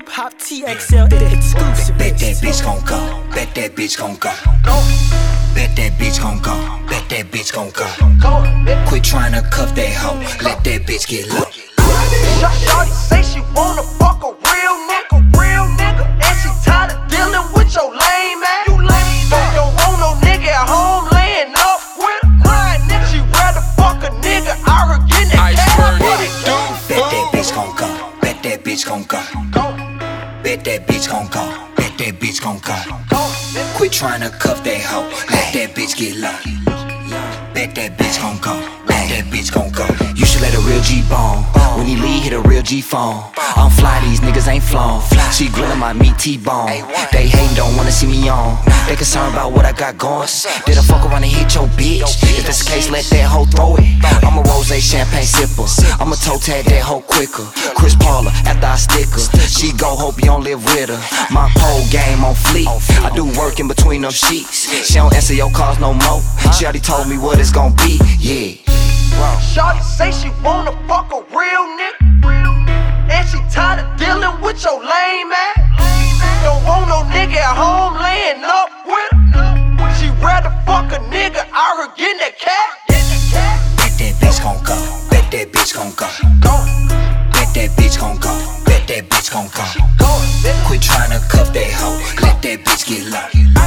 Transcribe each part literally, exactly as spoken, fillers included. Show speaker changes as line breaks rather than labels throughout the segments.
Hip Hop T X L, the exclusive.
Bet that bitch gon' go. Bet that bitch gon' go. Bet that bitch gon' go. Bet that bitch gon' go. Quit tryna cuff that hoe. Let that bitch get low.
Shawty say she wanna fuck a real nigga, real nigga, and she tired of dealing with your lame ass. You lame ass. Don't want no nigga at home laying up with a crying nigga. She rather fuck a nigga out her getting that cash. What it do?
Bet that bitch gon' go. Bet that bitch gon' go. Bet that bitch gon' go. Bet that bitch gon' go. Quit tryna cuff that hoe. Let that bitch get low. Bet that bitch gon' go. Bet that bitch gon' go. You should let a real G bone. When he leave, hit a real G phone. I'm fly, these niggas ain't flown. She grillin' my meat T-bone. They hatin', don't wanna see me on. They concerned about what I got going. Did I fuck around and hit your bitch? If that's the case, let that hoe throw it. I'm a rosé champagne sipper. I'm a toe tag that hoe quicker. Chris Paula, after I stick her. She go, hope you don't live with her. My whole game on fleek. I do work in between them sheets. She don't answer your calls no more. She already told me what it's gon' be, yeah.
Shawty say she wanna fuck a real nigga, and she tired of dealing with your lame ass. Don't want no nigga at home laying up with her. She rather fuck a nigga out her getting that cash.
Bet that bitch gon' go. Bet that bitch gon' go. Bet that bitch gon' go. Bet that bitch gon' go. Quit tryna cuff that hoe. Let that bitch get low.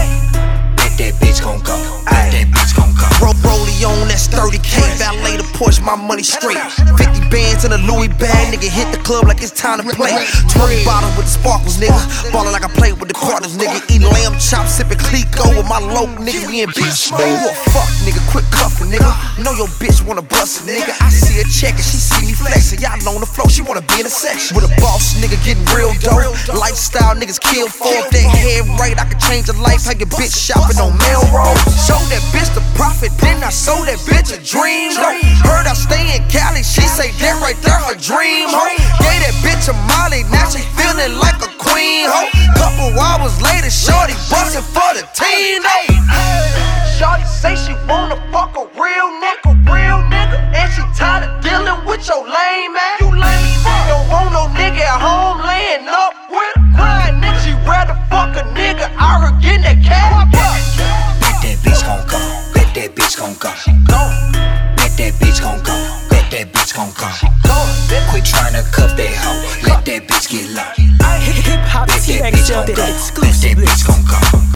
Bet that bitch gon' go. Bet that bitch gon' go.
Bro, Broly on, that's thirty K. Valet the Porsche, my money straight. fifty bands in a Louis bag, nigga hit the club like it's time to play. twenty bottles with the sparkles, nigga. Ballin' like I play with the quarters, nigga. Eatin' lamb chops, sippin' Clico with my local nigga. We in beach mode. You a fuck, nigga. Quit cuffin', nigga. Know your bitch wanna bust it, nigga. I see her checkin', she see me flexin'. Y'all on the floor, she wanna be in a section. With a boss, nigga, getting real dope. Lifestyle niggas kill for. If that head right, I can change your life. How your bitch shopping on Melrose. Show that bitch the profit, then I sold that bitch a dream. Heard I stay in Cali, she say that right there her dream. Ho, gave that bitch a Molly, now she feeling like a queen. Ho, couple hours later, shorty bustin' for the team. Hey,
Shawty say she wanna fuck